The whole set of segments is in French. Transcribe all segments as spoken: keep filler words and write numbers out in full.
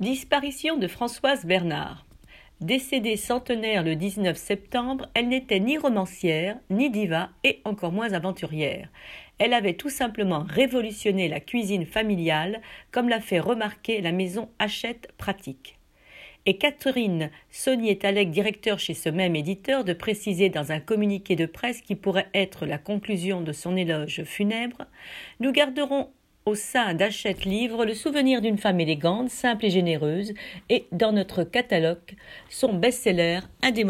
Disparition de Françoise Bernard. Décédée centenaire le dix-neuf septembre, elle n'était ni romancière, ni diva et encore moins aventurière. Elle avait tout simplement révolutionné la cuisine familiale, comme l'a fait remarquer la maison Hachette Pratique. Et Catherine Saunier-Talec, directeur chez ce même éditeur, de préciser dans un communiqué de presse qui pourrait être la conclusion de son éloge funèbre: « Nous garderons au sein d'Hachette Livres le souvenir d'une femme élégante, simple et généreuse, et dans notre catalogue, son best-seller indémodable. »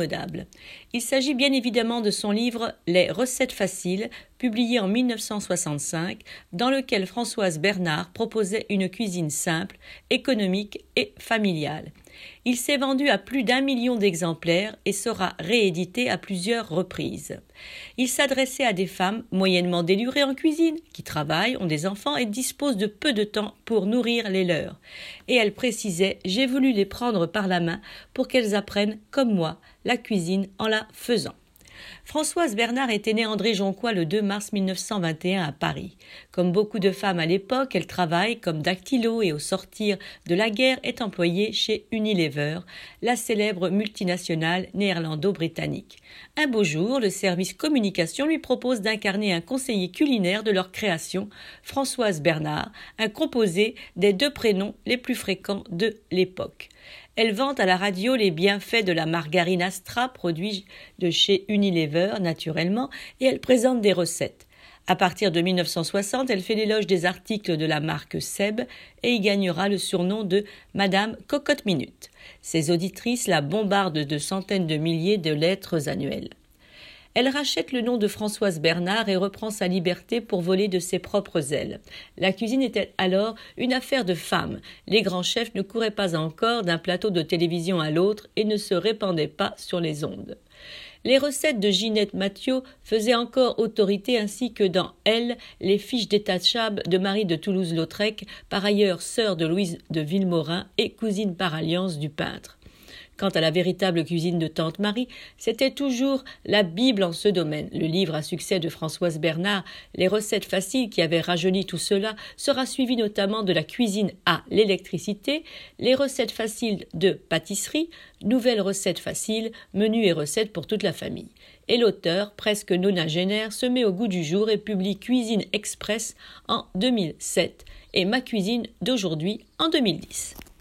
Il s'agit bien évidemment de son livre « Les recettes faciles », publié en mille neuf cent soixante-cinq, dans lequel Françoise Bernard proposait une cuisine simple, économique et familiale. Il s'est vendu à plus d'un million d'exemplaires et sera réédité à plusieurs reprises. Il s'adressait à des femmes moyennement délurées en cuisine, qui travaillent, ont des enfants et disposent de peu de temps pour nourrir les leurs. Et elle précisait « J'ai voulu les prendre par la main pour qu'elles apprennent, comme moi, la cuisine en la faisant ». Françoise Bernard était née André Jonquois le deux mars mille neuf cent vingt et un à Paris. Comme beaucoup de femmes à l'époque, elle travaille comme dactylo et au sortir de la guerre est employée chez Unilever, la célèbre multinationale néerlando-britannique. Un beau jour, le service communication lui propose d'incarner un conseiller culinaire de leur création, Françoise Bernard, un composé des deux prénoms les plus fréquents de l'époque. Elle vante à la radio les bienfaits de la margarine Astra, produit de chez Unilever naturellement, et elle présente des recettes. À partir de mille neuf cent soixante, elle fait l'éloge des articles de la marque Seb et y gagnera le surnom de Madame Cocotte Minute. Ses auditrices la bombardent de centaines de milliers de lettres annuelles. Elle rachète le nom de Françoise Bernard et reprend sa liberté pour voler de ses propres ailes. La cuisine était alors une affaire de femmes. Les grands chefs ne couraient pas encore d'un plateau de télévision à l'autre et ne se répandaient pas sur les ondes. Les recettes de Ginette Mathieu faisaient encore autorité, ainsi que dans Elle, les fiches détachables de Marie de Toulouse-Lautrec, par ailleurs sœur de Louise de Villemorin et cousine par alliance du peintre. Quant à la véritable cuisine de Tante Marie, c'était toujours la Bible en ce domaine. Le livre à succès de Françoise Bernard, Les recettes faciles, qui avait rajeuni tout cela, sera suivi notamment de la cuisine à l'électricité, les recettes faciles de pâtisserie, nouvelles recettes faciles, menus et recettes pour toute la famille. Et l'auteur, presque nonagénaire, se met au goût du jour et publie Cuisine Express en deux mille sept et Ma cuisine d'aujourd'hui en deux mille dix.